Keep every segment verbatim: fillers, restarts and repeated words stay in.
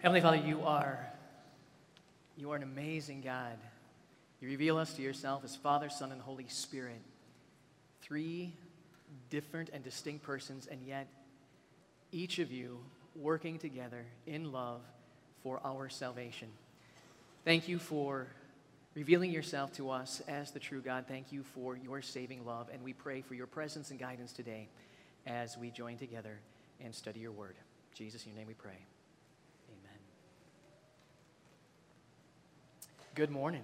Heavenly Father, you are, you are an amazing God. You reveal us to yourself as Father, Son, and Holy Spirit. Three different and distinct persons, and yet each of you working together in love for our salvation. Thank you for revealing yourself to us as the true God. Thank you for your saving love, and we pray for your presence and guidance today as we join together and study your word. In Jesus, in your name we pray. Amen. Good morning.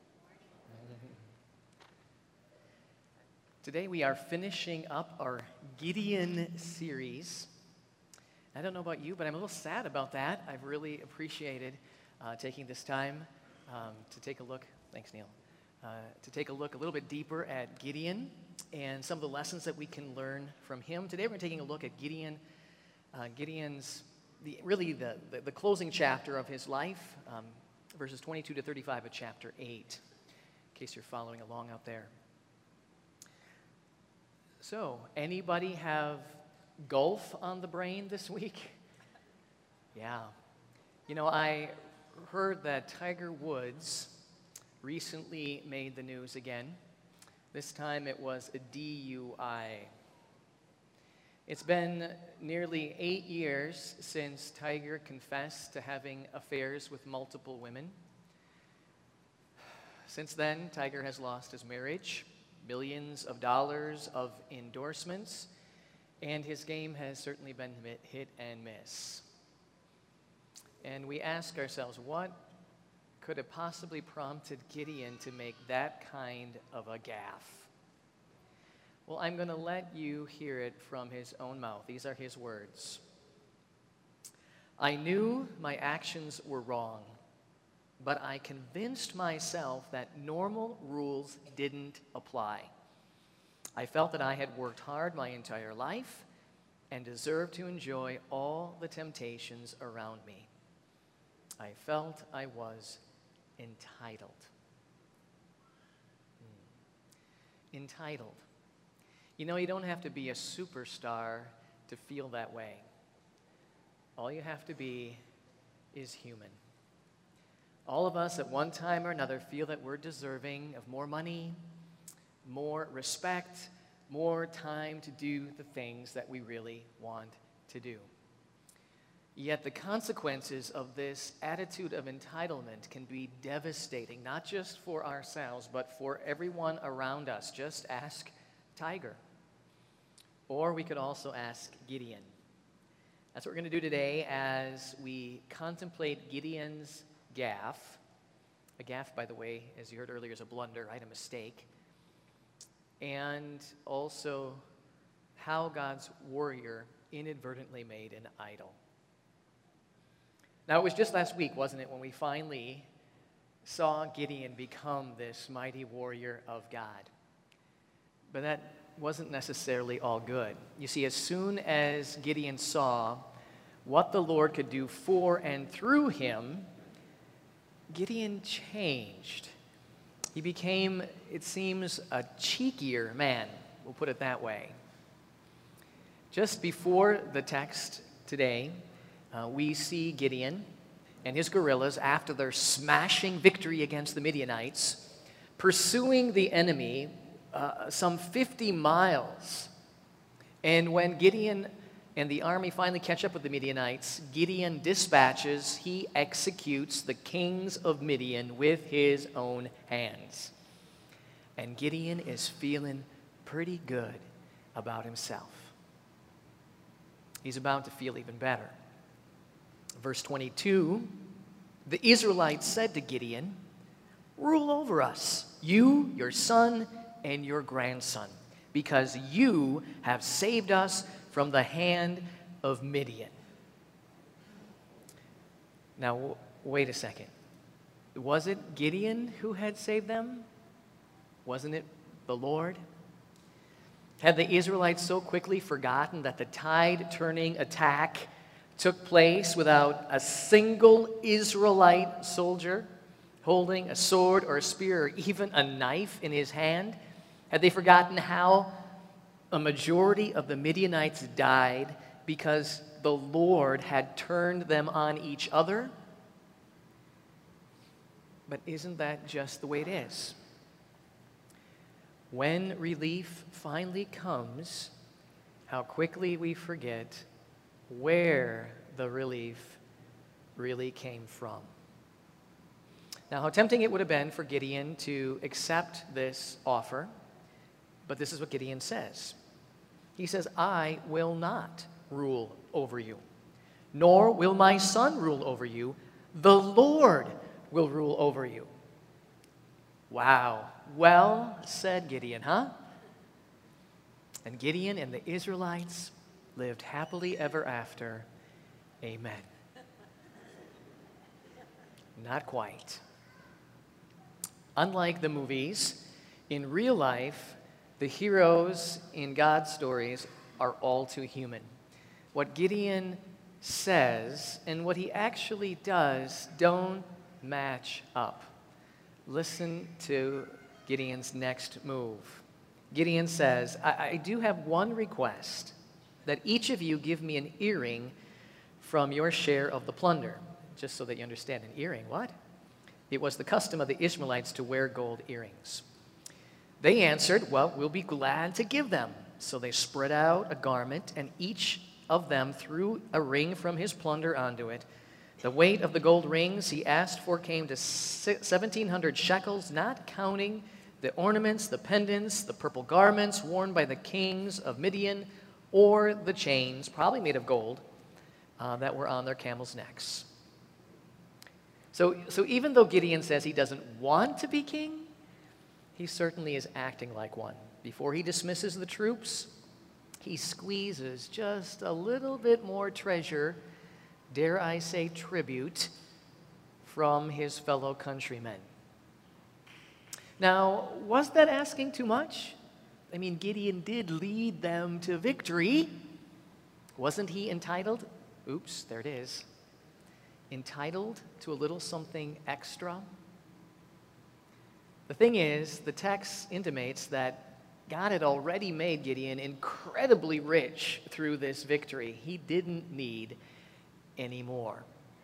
Today we are finishing up our Gideon series. I don't know about you, but I'm a little sad about that. I've really appreciated uh, taking this time um, to take a look, thanks Neil, uh, to take a look a little bit deeper at Gideon and some of the lessons that we can learn from him. Today we're taking a look at Gideon, uh, Gideon's, the, really the, the, the closing chapter of his life, um, verses twenty-two to thirty-five of chapter eight, in case you're following along out there. So, anybody have golf on the brain this week? Yeah. You know, I heard that Tiger Woods recently made the news again. This time it was a D U I. It's been nearly eight years since Tiger confessed to having affairs with multiple women. Since then, Tiger has lost his marriage, millions of dollars of endorsements, and his game has certainly been hit and miss. And we ask ourselves, what could have possibly prompted Gideon to make that kind of a gaffe? Well, I'm going to let you hear it from his own mouth. These are his words. I knew my actions were wrong, but I convinced myself that normal rules didn't apply. I felt that I had worked hard my entire life and deserved to enjoy all the temptations around me. I felt I was entitled. Hmm. Entitled. You know, you don't have to be a superstar to feel that way. All you have to be is human. All of us at one time or another feel that we're deserving of more money, more respect, more time to do the things that we really want to do. Yet the consequences of this attitude of entitlement can be devastating, not just for ourselves, but for everyone around us. Just ask Tiger. Or we could also ask Gideon. That's what we're going to do today as we contemplate Gideon's gaffe. A gaffe, by the way, as you heard earlier, is a blunder, right? A mistake. And also how God's warrior inadvertently made an idol. Now, it was just last week, wasn't it, when we finally saw Gideon become this mighty warrior of God. But that wasn't necessarily all good. You see, as soon as Gideon saw what the Lord could do for and through him, Gideon changed. He became, it seems, a cheekier man, we'll put it that way. Just before the text today, uh, we see Gideon and his guerrillas, after their smashing victory against the Midianites, pursuing the enemy uh, some fifty miles. And when Gideon and the army finally catch up with the Midianites, Gideon dispatches, he executes the kings of Midian with his own hands. And Gideon is feeling pretty good about himself. He's about to feel even better. Verse twenty-two, the Israelites said to Gideon, rule over us, you, your son, and your grandson, because you have saved us from the hand of Midian. Now, w- wait a second. Was it Gideon who had saved them? Wasn't it the Lord? Had the Israelites so quickly forgotten that the tide-turning attack took place without a single Israelite soldier holding a sword or a spear or even a knife in his hand? Had they forgotten how a majority of the Midianites died because the Lord had turned them on each other. But isn't that just the way it is? When relief finally comes, how quickly we forget where the relief really came from. Now, how tempting it would have been for Gideon to accept this offer, but this is what Gideon says. He says, I will not rule over you, nor will my son rule over you. The Lord will rule over you. Wow. Well said, Gideon, huh? And Gideon and the Israelites lived happily ever after. Amen. Not quite. Unlike the movies, in real life, the heroes in God's stories are all too human. What Gideon says and what he actually does don't match up. Listen to Gideon's next move. Gideon says, I, I do have one request, that each of you give me an earring from your share of the plunder. Just so that you understand, an earring, what? It was the custom of the Ishmaelites to wear gold earrings. They answered, well, we'll be glad to give them. So they spread out a garment, and each of them threw a ring from his plunder onto it. The weight of the gold rings he asked for came to seventeen hundred shekels, not counting the ornaments, the pendants, the purple garments worn by the kings of Midian, or the chains, probably made of gold, uh, that were on their camels' necks. So, so even though Gideon says he doesn't want to be king, he certainly is acting like one. Before he dismisses the troops, he squeezes just a little bit more treasure, dare I say tribute, from his fellow countrymen. Now, was that asking too much? I mean, Gideon did lead them to victory. Wasn't he entitled? Oops, there it is. Entitled to a little something extra? The thing is, the text intimates that God had already made Gideon incredibly rich through this victory. He didn't need any more.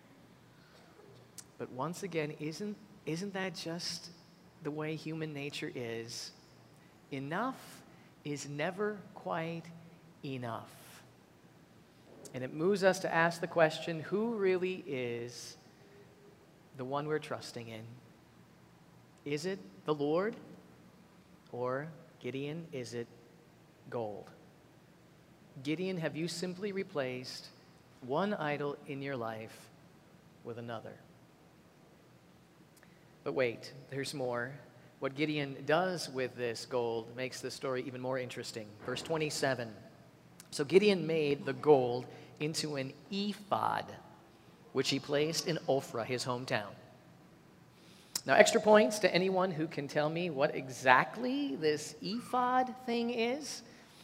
But once again, isn't, isn't that just the way human nature is? Enough is never quite enough. And it moves us to ask the question, who really is the one we're trusting in? Is it the Lord? Or, Gideon, is it gold? Gideon, have you simply replaced one idol in your life with another? But wait, there's more. What Gideon does with this gold makes the story even more interesting. Verse twenty-seven. So Gideon made the gold into an ephod, which he placed in Ophrah, his hometown. Now, extra points to anyone who can tell me what exactly this ephod thing is.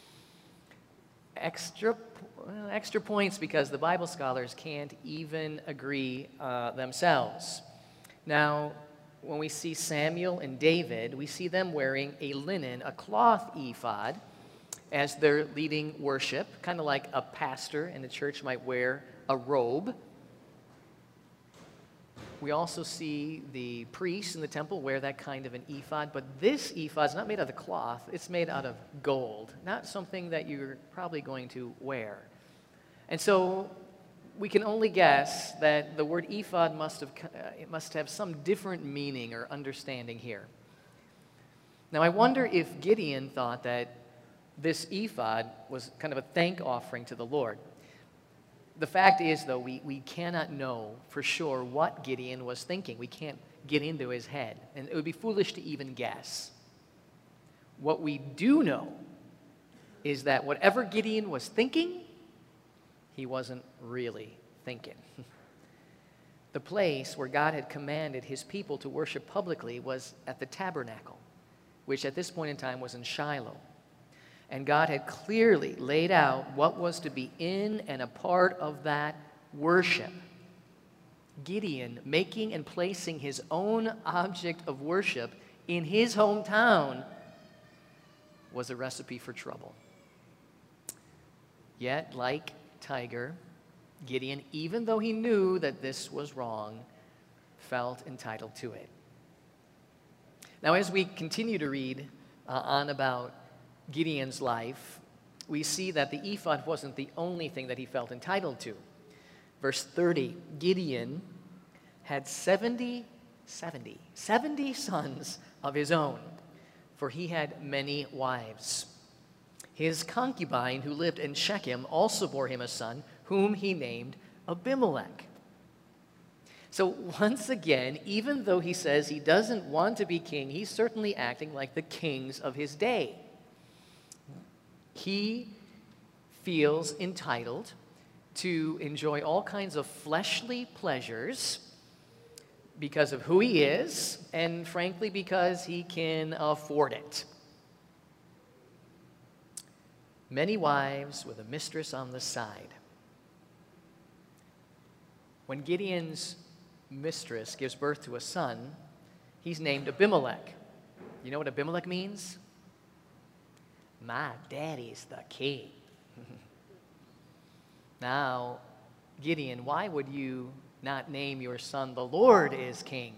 Extra, well, extra points because the Bible scholars can't even agree uh, themselves. Now, when we see Samuel and David, we see them wearing a linen, a cloth ephod, as they're leading worship, kind of like a pastor in the church might wear a robe. We also see the priests in the temple wear that kind of an ephod, but this ephod is not made out of cloth, it's made out of gold, not something that you're probably going to wear. And so we can only guess that the word ephod must have, it must have some different meaning or understanding here. Now I wonder if Gideon thought that this ephod was kind of a thank offering to the Lord. The fact is, though, we, we cannot know for sure what Gideon was thinking. We can't get into his head, and it would be foolish to even guess. What we do know is that whatever Gideon was thinking, he wasn't really thinking. The place where God had commanded his people to worship publicly was at the tabernacle, which at this point in time was in Shiloh. And God had clearly laid out what was to be in and a part of that worship. Gideon making and placing his own object of worship in his hometown was a recipe for trouble. Yet, like tiger, Gideon, even though he knew that this was wrong, felt entitled to it. Now, as we continue to read uh, on about Gideon's life, we see that the ephod wasn't the only thing that he felt entitled to. Verse thirty, Gideon had seventy, seventy, seventy sons of his own, for he had many wives. His concubine, who lived in Shechem, also bore him a son, whom he named Abimelech. So once again, even though he says he doesn't want to be king, he's certainly acting like the kings of his day. He feels entitled to enjoy all kinds of fleshly pleasures because of who he is, and frankly, because he can afford it. Many wives with a mistress on the side. When Gideon's mistress gives birth to a son, he's named Abimelech. You know what Abimelech means? My daddy's the king. Now, Gideon, why would you not name your son the Lord is king?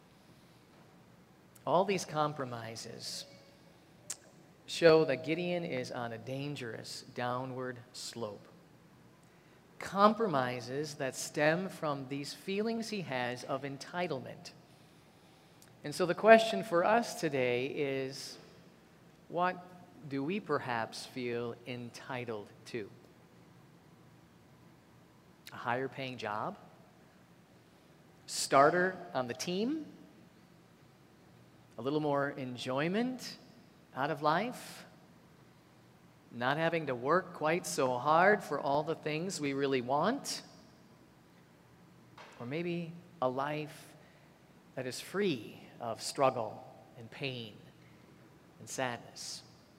All these compromises show that Gideon is on a dangerous downward slope. Compromises that stem from these feelings he has of entitlement. And so the question for us today is, what do we perhaps feel entitled to? A higher paying job? Starter on the team? A little more enjoyment out of life? Not having to work quite so hard for all the things we really want? Or maybe a life that is free of struggle and pain and sadness.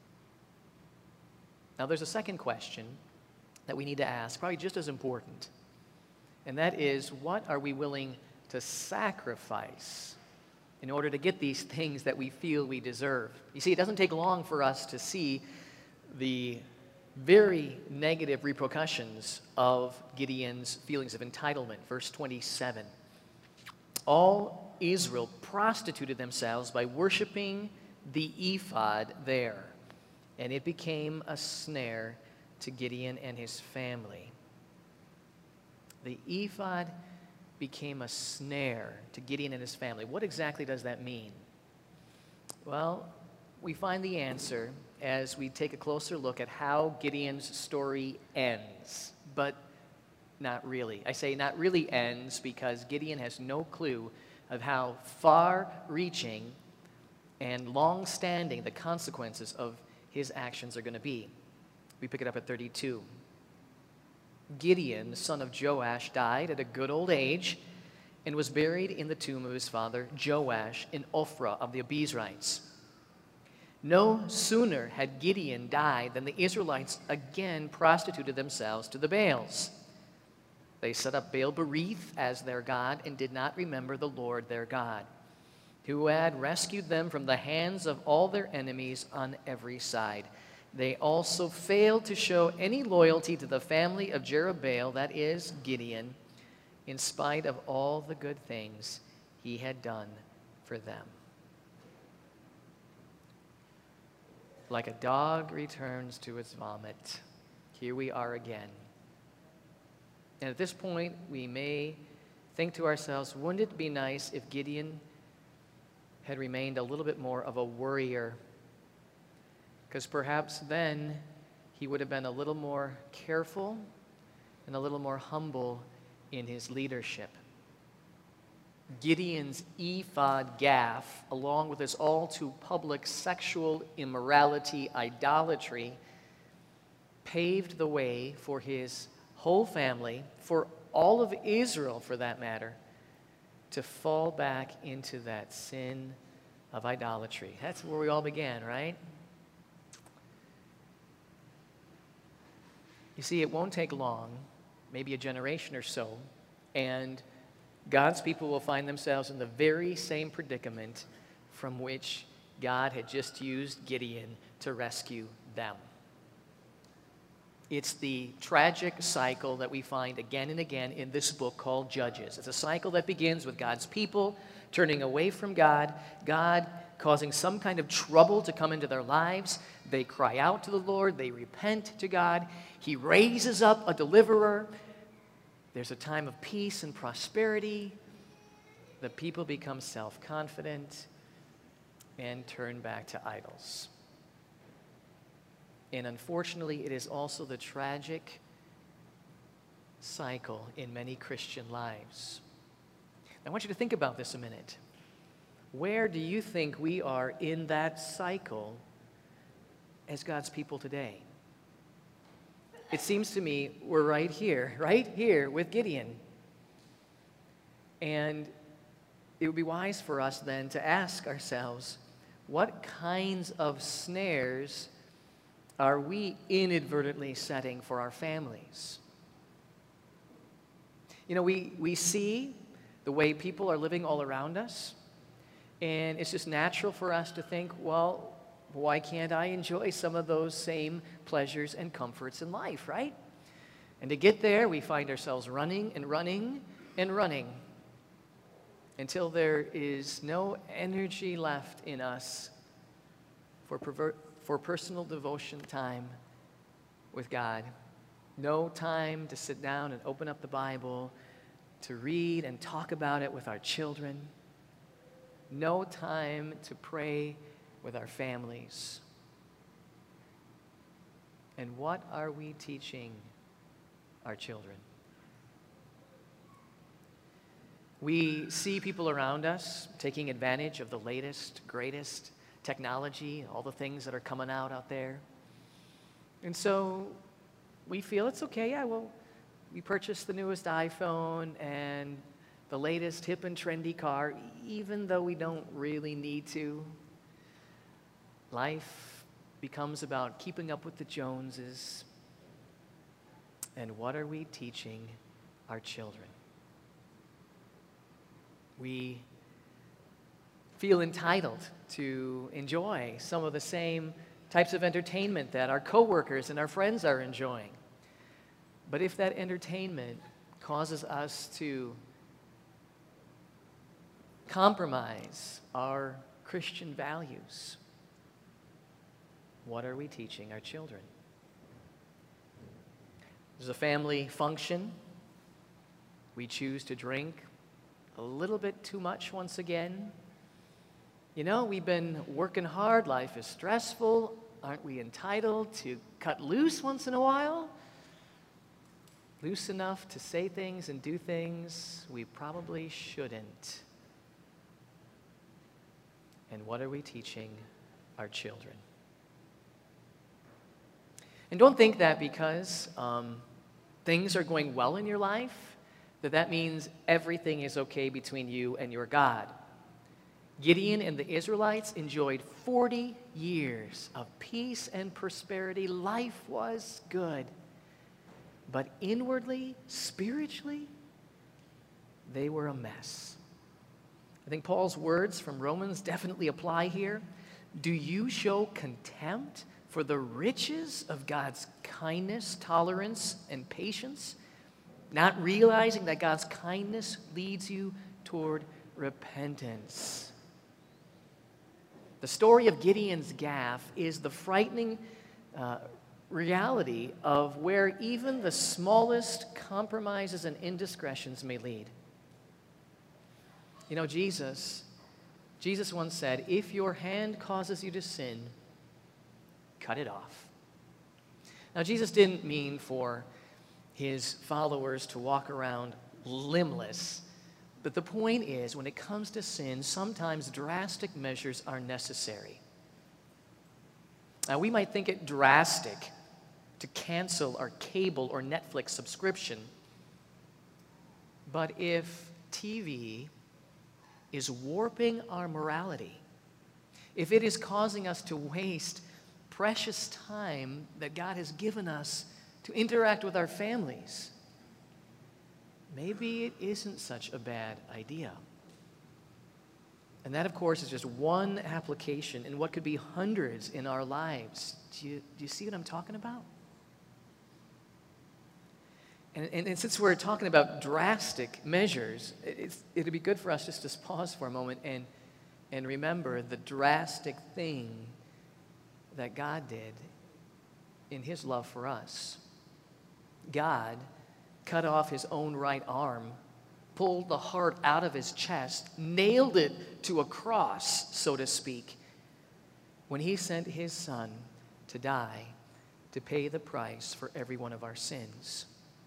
Now, there's a second question that we need to ask, probably just as important, and that is, what are we willing to sacrifice in order to get these things that we feel we deserve? You see, it doesn't take long for us to see the very negative repercussions of Gideon's feelings of entitlement. Verse twenty-seven. All Israel prostituted themselves by worshiping the ephod there, and it became a snare to Gideon and his family. The ephod became a snare to Gideon and his family. What exactly does that mean? Well, we find the answer as we take a closer look at how Gideon's story ends, but not really. I say not really ends because Gideon has no clue of how far-reaching and long-standing the consequences of his actions are going to be. We pick it up at thirty-two. Gideon, the son of Joash, died at a good old age and was buried in the tomb of his father Joash in Ophrah of the Abiezrites. No sooner had Gideon died than the Israelites again prostituted themselves to the Baals. They set up Baal-berith as their god and did not remember the Lord their God, who had rescued them from the hands of all their enemies on every side. They also failed to show any loyalty to the family of Jerubbaal, that is, Gideon, in spite of all the good things he had done for them. Like a dog returns to its vomit, here we are again. And at this point, we may think to ourselves, wouldn't it be nice if Gideon had remained a little bit more of a worrier? Because perhaps then he would have been a little more careful and a little more humble in his leadership. Gideon's ephod gaffe, along with his all-too-public sexual immorality, idolatry, paved the way for his whole family, for all of Israel for that matter, to fall back into that sin of idolatry. That's where we all began, right? You see, it won't take long, maybe a generation or so, and God's people will find themselves in the very same predicament from which God had just used Gideon to rescue them. It's the tragic cycle that we find again and again in this book called Judges. It's a cycle that begins with God's people turning away from God, God causing some kind of trouble to come into their lives. They cry out to the Lord, they repent to God. He raises up a deliverer. There's a time of peace and prosperity. The people become self-confident and turn back to idols. And unfortunately, it is also the tragic cycle in many Christian lives. I want you to think about this a minute. Where do you think we are in that cycle as God's people today? It seems to me we're right here, right here with Gideon. And it would be wise for us then to ask ourselves, what kinds of snares are we inadvertently setting for our families? You know, we, we see the way people are living all around us, and it's just natural for us to think, well, why can't I enjoy some of those same pleasures and comforts in life, right? And to get there, we find ourselves running and running and running until there is no energy left in us for pervert for personal devotion time with God. No time to sit down and open up the Bible, to read and talk about it with our children. No time to pray with our families. And what are we teaching our children? We see people around us taking advantage of the latest, greatest technology, all the things that are coming out out there. And so we feel it's okay, yeah, well, we purchased the newest iPhone and the latest hip and trendy car, even though we don't really need to. Life becomes about keeping up with the Joneses. And what are we teaching our children? We feel entitled to enjoy some of the same types of entertainment that our coworkers and our friends are enjoying. But if that entertainment causes us to compromise our Christian values, what are we teaching our children? There's a family function. We choose to drink a little bit too much once again. You know, we've been working hard. Life is stressful. Aren't we entitled to cut loose once in a while? Loose enough to say things and do things we probably shouldn't. And what are we teaching our children? And don't think that because um, things are going well in your life, that that means everything is okay between you and your God. Gideon and the Israelites enjoyed forty years of peace and prosperity. Life was good. But inwardly, spiritually, they were a mess. I think Paul's words from Romans definitely apply here. Do you show contempt for the riches of God's kindness, tolerance, and patience, not realizing that God's kindness leads you toward repentance? The story of Gideon's gaffe is the frightening uh, reality of where even the smallest compromises and indiscretions may lead. You know, Jesus, Jesus once said, if your hand causes you to sin, cut it off. Now, Jesus didn't mean for his followers to walk around limbless. But the point is, when it comes to sin, sometimes drastic measures are necessary. Now, we might think it drastic to cancel our cable or Netflix subscription. But if T V is warping our morality, if it is causing us to waste precious time that God has given us to interact with our families, maybe it isn't such a bad idea. And that, of course, is just one application in what could be hundreds in our lives. Do you, do you see what I'm talking about? And, and, and since we're talking about drastic measures, it, it's, it'd be good for us just to pause for a moment and, and remember the drastic thing that God did in his love for us. God cut off his own right arm, pulled the heart out of his chest, nailed it to a cross, so to speak, when he sent his son to die to pay the price for every one of our sins.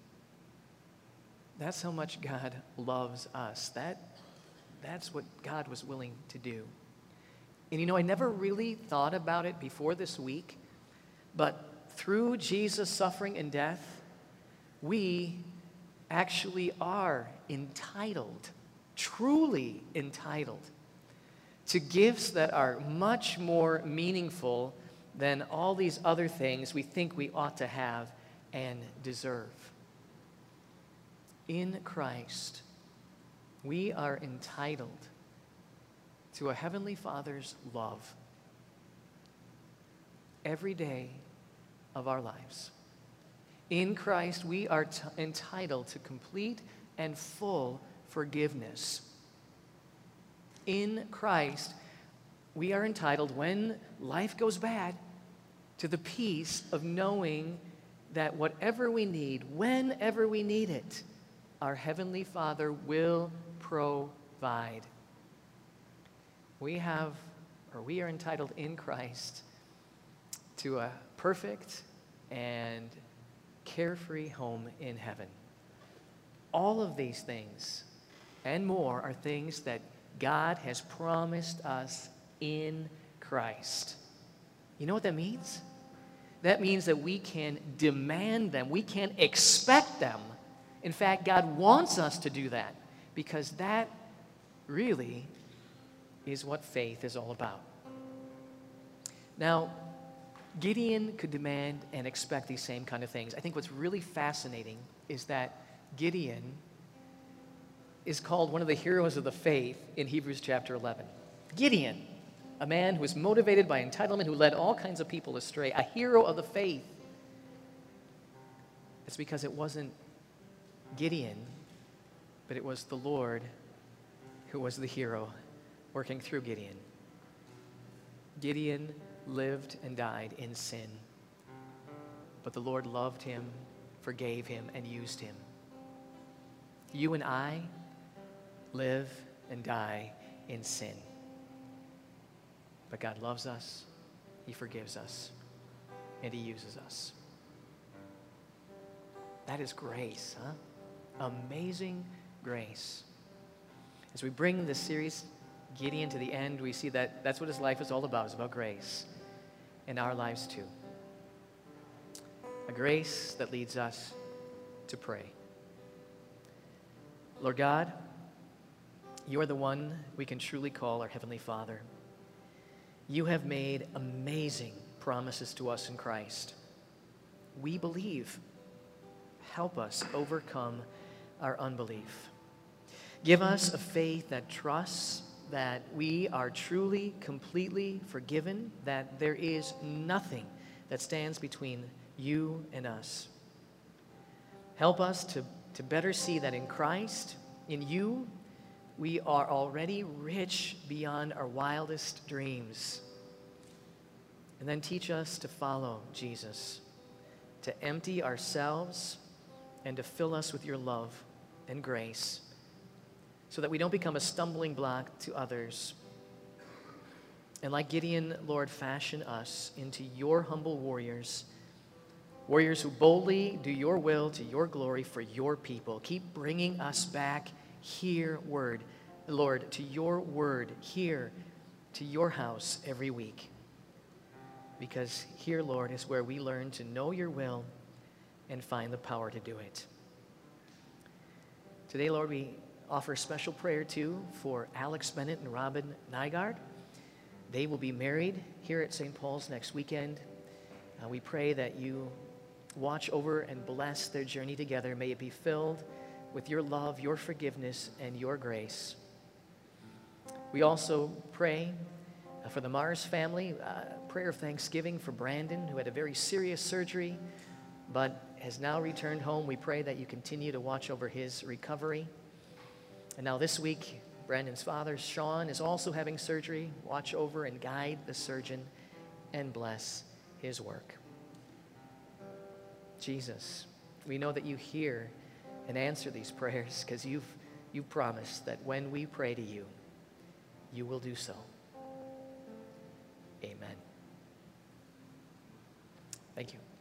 That's how much God loves us. That, that's what God was willing to do. And you know, I never really thought about it before this week, but through Jesus' suffering and death, we actually are entitled, truly entitled, to gifts that are much more meaningful than all these other things we think we ought to have and deserve. In Christ, we are entitled to a Heavenly Father's love every day of our lives. In Christ, we are t- entitled to complete and full forgiveness. In Christ, we are entitled, when life goes bad, to the peace of knowing that whatever we need, whenever we need it, our Heavenly Father will provide. We have, or we are entitled in Christ to a perfect and carefree home in heaven. All of these things and more are things that God has promised us in Christ. You know what that means? That means that we can demand them. We can expect them. In fact, God wants us to do that, because that really is what faith is all about. Now, Gideon could demand and expect these same kind of things. I think what's really fascinating is that Gideon is called one of the heroes of the faith in Hebrews chapter eleven. Gideon, a man who was motivated by entitlement, who led all kinds of people astray, a hero of the faith. It's because it wasn't Gideon, but it was the Lord who was the hero working through Gideon. Gideon lived and died in sin, but the Lord loved him, forgave him, and used him. You and I live and die in sin, but God loves us, he forgives us, and he uses us. That is grace, huh? Amazing grace. As we bring this series, Gideon, to the end, we see that that's what his life is all about. It's about grace. In our lives too. A grace that leads us to pray. Lord God, you are the one we can truly call our Heavenly Father. You have made amazing promises to us in Christ. We believe. Help us overcome our unbelief. Give us a faith that trusts that we are truly, completely forgiven, that there is nothing that stands between you and us. Help us to, to better see that in Christ, in you, we are already rich beyond our wildest dreams. And then teach us to follow Jesus, to empty ourselves and to fill us with your love and grace, so that we don't become a stumbling block to others. And like Gideon, Lord, fashion us into your humble warriors, warriors who boldly do your will to your glory for your people. Keep bringing us back here, word, Lord, to your word, here, to your house every week. Because here, Lord, is where we learn to know your will and find the power to do it. Today, Lord, we offer special prayer, too, for Alex Bennett and Robin Nygaard. They will be married here at Saint Paul's next weekend. Uh, we pray that you watch over and bless their journey together. May it be filled with your love, your forgiveness, and your grace. We also pray uh, for the Mars family, uh, prayer of thanksgiving for Brandon, who had a very serious surgery, but has now returned home. We pray that you continue to watch over his recovery. And now this week, Brandon's father, Sean, is also having surgery. Watch over and guide the surgeon and bless his work. Jesus, we know that you hear and answer these prayers because you've, you've promised that when we pray to you, you will do so. Amen. Thank you.